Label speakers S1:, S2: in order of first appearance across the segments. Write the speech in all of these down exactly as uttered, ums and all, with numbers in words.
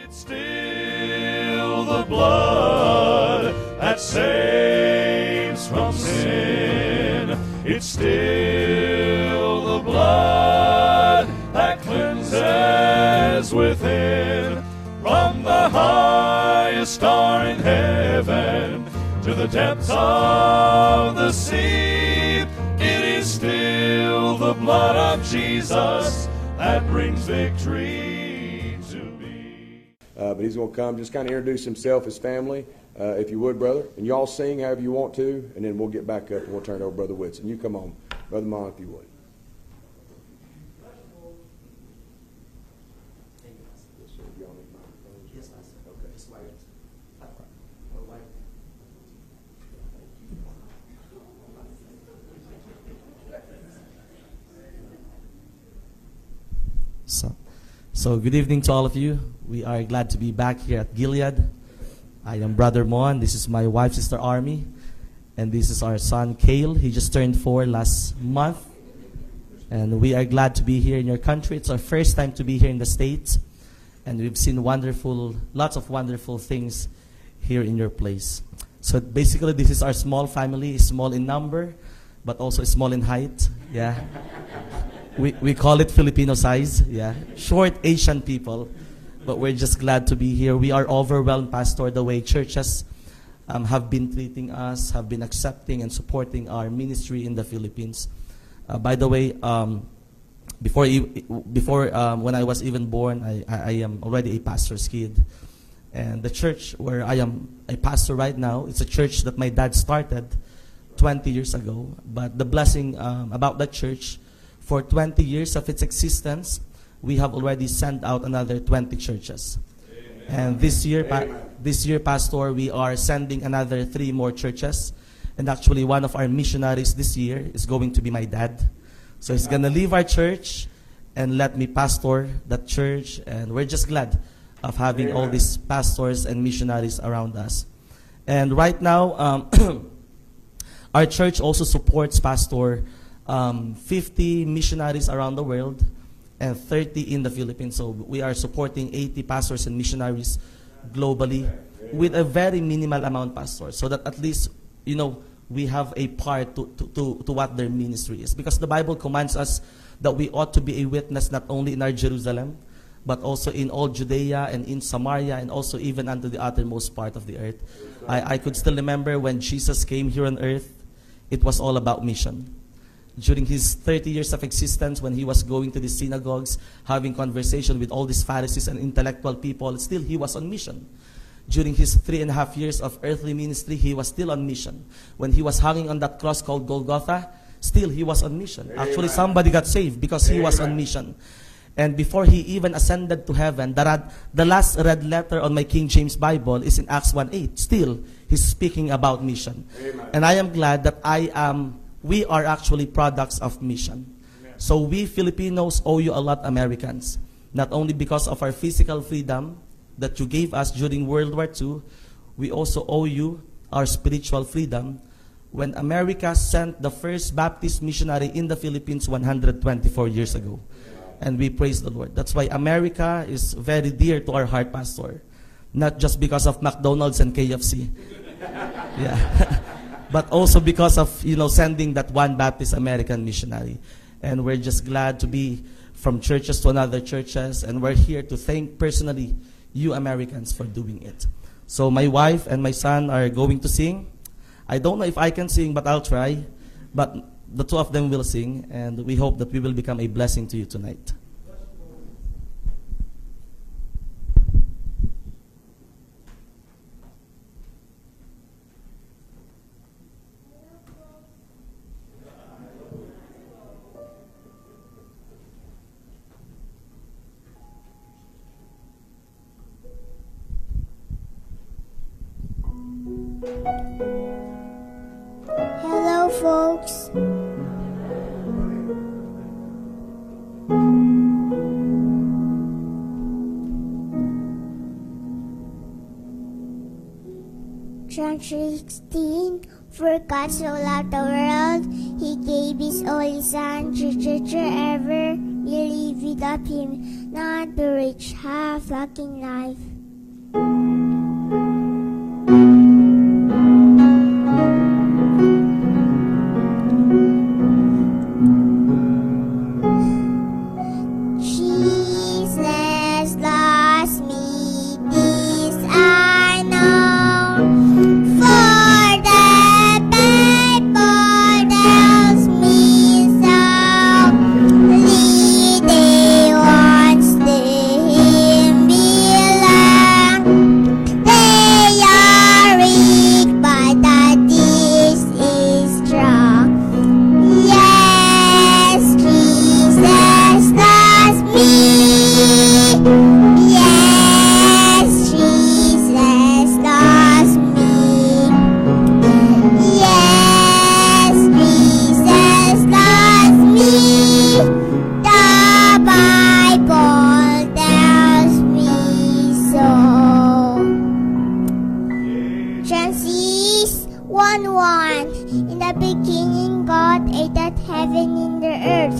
S1: It's still the blood that saves from sin. It's still the blood that cleanses within. From the highest star in heaven to the depths of the sea, it is still the blood of Jesus that brings victory to me.
S2: Uh, but he's going to come, just kind of introduce himself, his family, uh, if you would, brother. And y'all sing however you want to, and then we'll get back up and we'll turn it over to Brother Whitson. You come on, Brother Mon, if you would.
S3: So, so good evening to all of you. We are glad to be back here at Gilead. I am Brother Mon. This is my wife, Sister Army. And this is our son, Cale. He just turned four last month. And we are glad to be here in your country. It's our first time to be here in the States. And we've seen wonderful, lots of wonderful things here in your place. So basically, this is our small family, small in number, but also small in height. Yeah. We we call it Filipino size, yeah. Short Asian people, but we're just glad to be here. We are overwhelmed, Pastor, the way churches um, have been treating us, have been accepting and supporting our ministry in the Philippines. Uh, by the way, um, before e- before um, when I was even born, I, I, I am already a pastor's kid. And the church where I am a pastor right now, it's a church that my dad started twenty years ago. But the blessing um, about that church, for twenty years of its existence, we have already sent out another twenty churches. Amen. And this year, pa- this year, Pastor, we are sending another three more churches. And actually, one of our missionaries this year is going to be my dad. So he's going to leave our church and let me pastor that church. And we're just glad of having Amen. All these pastors and missionaries around us. And right now, um, our church also supports, Pastor, Um, fifty missionaries around the world and thirty in the Philippines. So we are supporting eighty pastors and missionaries globally with a very minimal amount, Pastor, so that at least, you know, we have a part to, to, to, to what their ministry is. Because the Bible commands us that we ought to be a witness not only in our Jerusalem, but also in all Judea and in Samaria and also even unto the uttermost part of the earth. I, I could still remember when Jesus came here on earth, it was all about mission. During his thirty years of existence, when he was going to the synagogues, having conversation with all these Pharisees and intellectual people, still he was on mission. During his three and a half years of earthly ministry, he was still on mission. When he was hanging on that cross called Golgotha, still he was on mission. Amen. Actually, somebody got saved because he Amen. Was on mission. And before he even ascended to heaven, the, rad, the last red letter on my King James Bible is in Acts one eight. Still, he's speaking about mission. Amen. And I am glad that I am... We are actually products of mission. Amen. So we Filipinos owe you a lot, Americans. Not only because of our physical freedom that you gave us during World War Two, we also owe you our spiritual freedom when America sent the first Baptist missionary in the Philippines one hundred twenty-four years ago. And we praise the Lord. That's why America is very dear to our heart, Pastor. Not just because of McDonald's and K F C. Yeah. But also because of, you know, sending that one Baptist American missionary. And we're just glad to be from churches to another churches. And we're here to thank personally you Americans for doing it. So my wife and my son are going to sing. I don't know if I can sing, but I'll try. But the two of them will sing. And we hope that we will become a blessing to you tonight.
S4: Hello, folks. John three sixteen, for God so loved the world, He gave His only Son, to ever We live without Him, not to reach half lacking life. Jesus loves me, this I know, for the Bible tells me so. Leading ones to Him belong. They are weak, but that this is strong. Yes, Jesus loves me. Yes, Jesus loves me. Yes, Jesus loves me. The Bible tells me so. Genesis one one. In the beginning, God created heaven and the earth.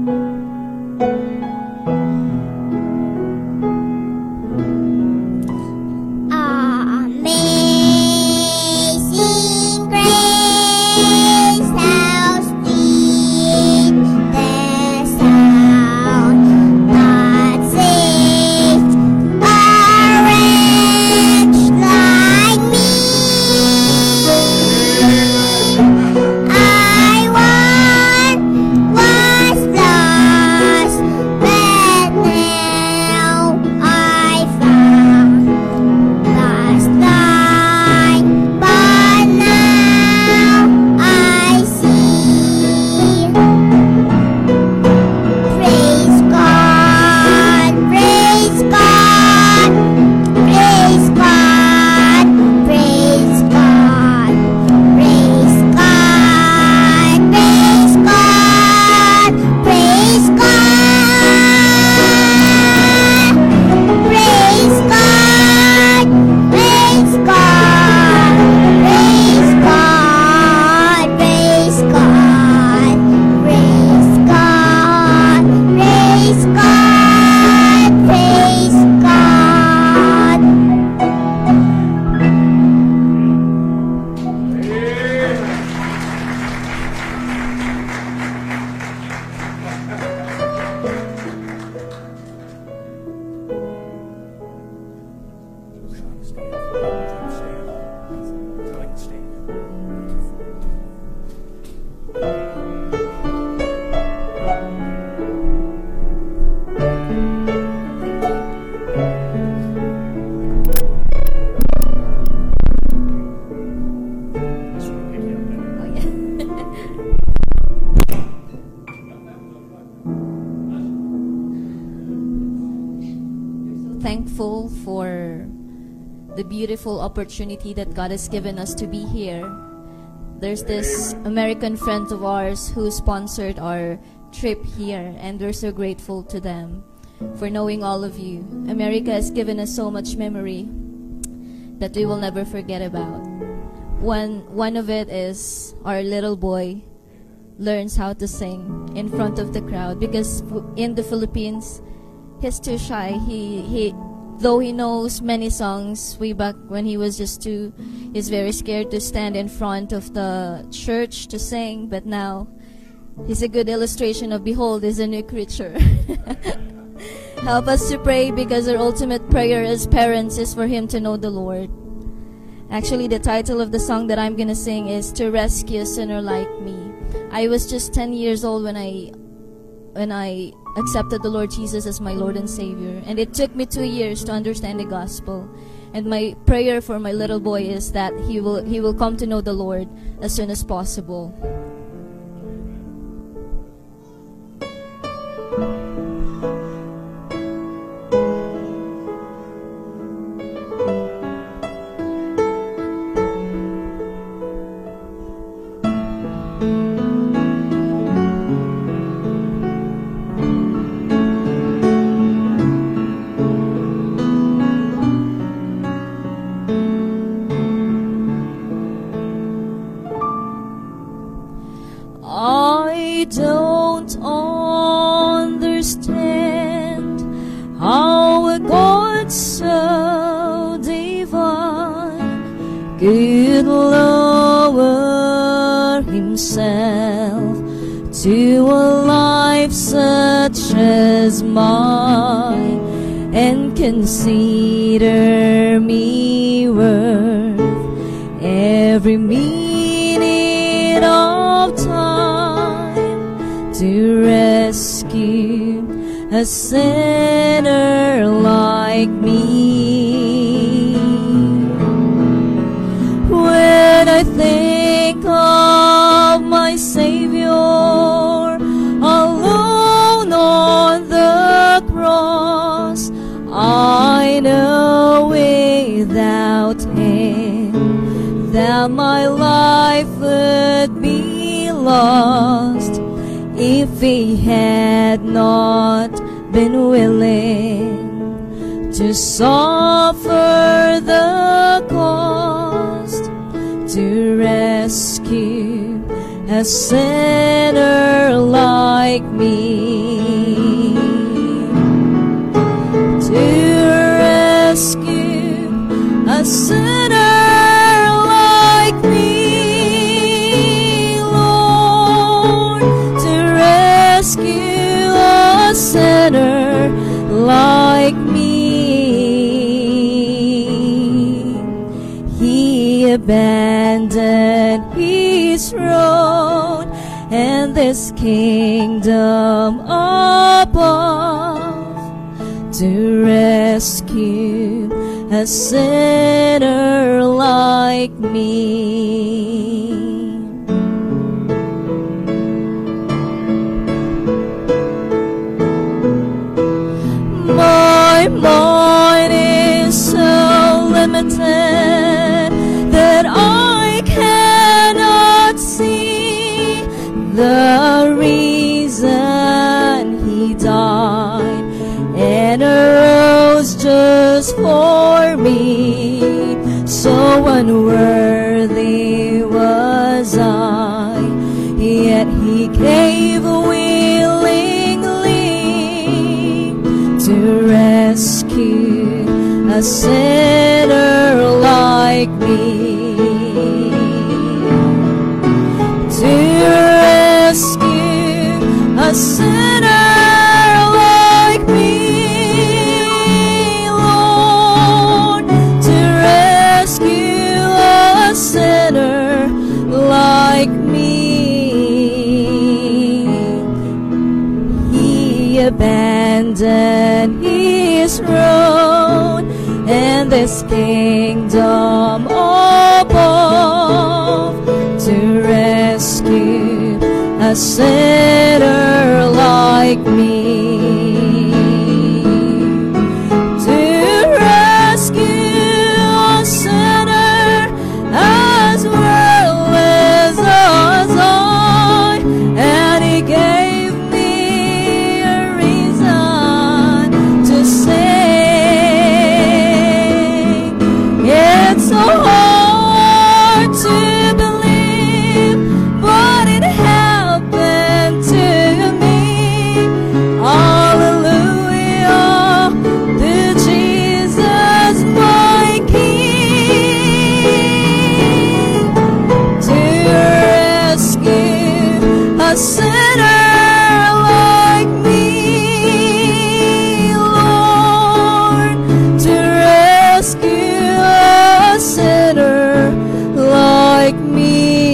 S4: Amazing grace, how sweet the sound that saved a wretch like me. I once was lost, but now I found. Was blind, but now I see. Praise God, praise God, praise God, praise God, praise God, praise God, praise God, praise God, praise God, praise God, praise God, praise God, praise God, praise God.
S5: Thankful for the beautiful opportunity that God has given us to be here. There's this American friend of ours who sponsored our trip here, and we're so grateful to them for knowing all of you. America has given us so much memory that we will never forget about. One, one of it is our little boy learns how to sing in front of the crowd, because in the Philippines, he's too shy. He, he, though he knows many songs way back when he was just two, he's very scared to stand in front of the church to sing. But now, he's a good illustration of, behold, is a new creature. Help us to pray, because our ultimate prayer as parents is for him to know the Lord. Actually, the title of the song that I'm gonna sing is "To Rescue a Sinner Like Me." I was just ten years old when I when I accepted the Lord Jesus as my Lord and Savior, and it took me two years to understand the gospel. And my prayer for my little boy is that he will he will come to know the Lord as soon as possible. could lower himself to a life such as mine and consider me worth every minute of time to rescue a sinner like me. When I think of my Savior alone on the cross, I know without Him that my life would be lost if He had not been willing to suffer the cost to rescue a sinner like me. To rescue a sinner like me, Lord, to rescue a sinner like me. He abandoned His throne and this kingdom above to rescue a sinner like me. My mind is so limited that I cannot see the reason He died and arose just for me. So unworthy was I, yet He gave willingly to rescue a sinner like me. To rescue a sinner like me, Lord, to rescue a sinner like me. He abandoned His throne and this kingdom above to rescue a sinner like me. To rescue a sinner as well as us I, and He gave me a reason to sing. It's so hard to believe, but it happened to me. Hallelujah to Jesus my King. To rescue a sinner like me, Lord, to rescue a sinner like me.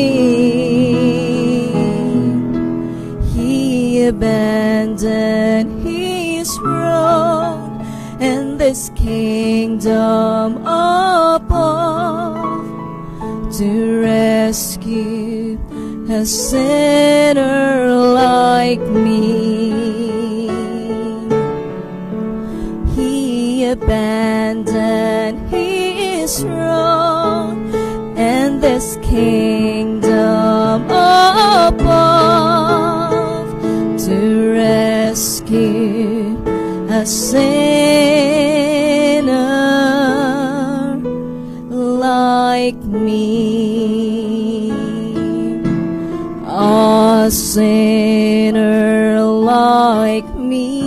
S5: He abandoned His throne and this kingdom above to rescue a sinner like me. He abandoned His throne and this kingdom above to rescue a sinner like me. A sinner like me.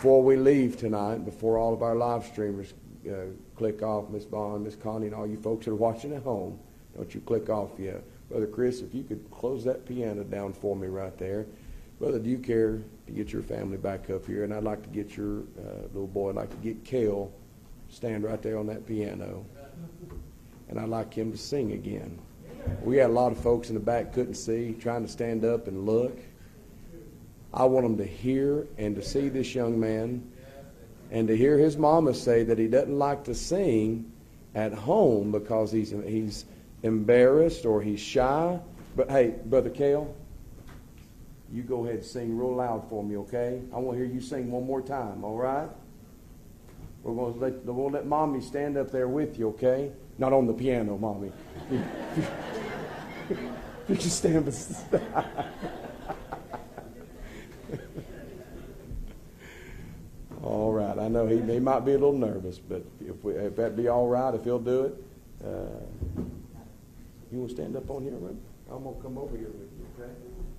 S2: before we leave tonight, before all of our live streamers uh, click off, Miss Bond, Miss Connie, and all you folks that are watching at home, don't you click off yet. Brother Chris, if you could close that piano down for me right there. Brother, do you care to get your family back up here? And I'd like to get your uh, little boy, I'd like to get Kale, stand right there on that piano. And I'd like him to sing again. We had a lot of folks in the back couldn't see, trying to stand up and look. I want them to hear and to see this young man and to hear his mama say that he doesn't like to sing at home because he's he's embarrassed or he's shy. But hey, Brother Cale, you go ahead and sing real loud for me, okay? I want to hear you sing one more time, all right? We're going to let, we'll let Mommy stand up there with you, okay? Not on the piano, Mommy. You can stand beside. All right. I know he, he might be a little nervous, but if, we, if that'd be all right, if he'll do it. Uh, you want to stand up on here, Ruby? I'm going to come over here with you, okay?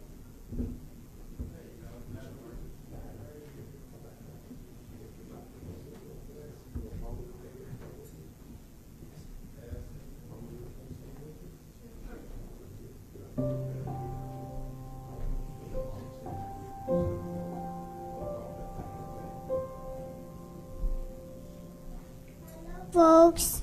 S4: Folks.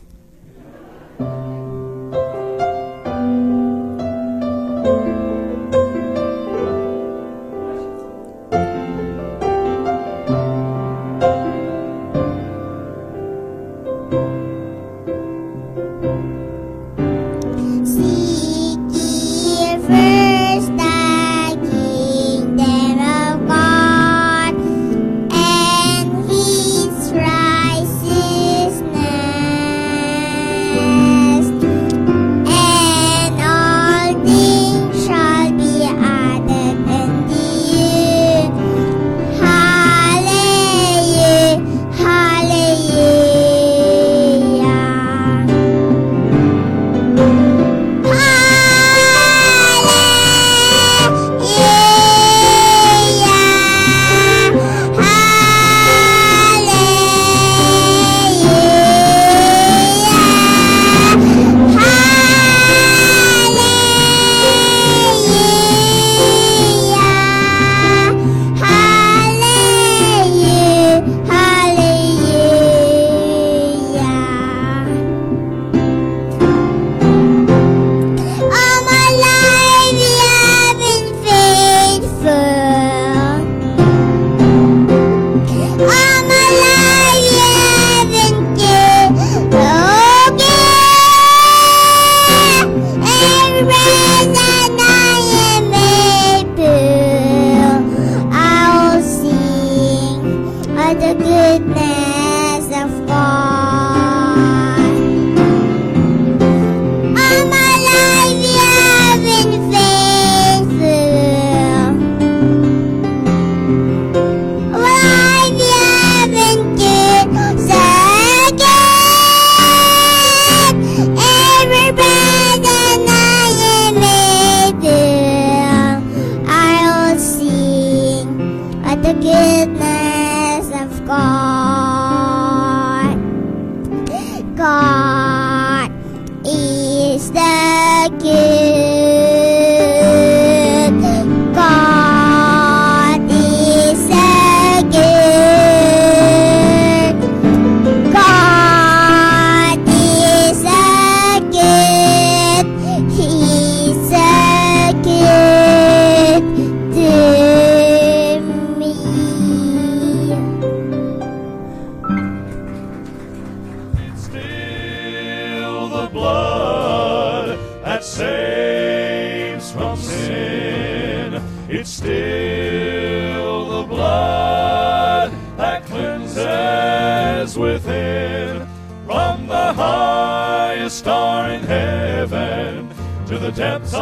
S1: Depths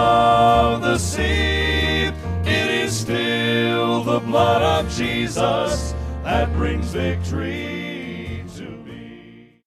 S1: of the sea, it is still the blood of Jesus that brings victory.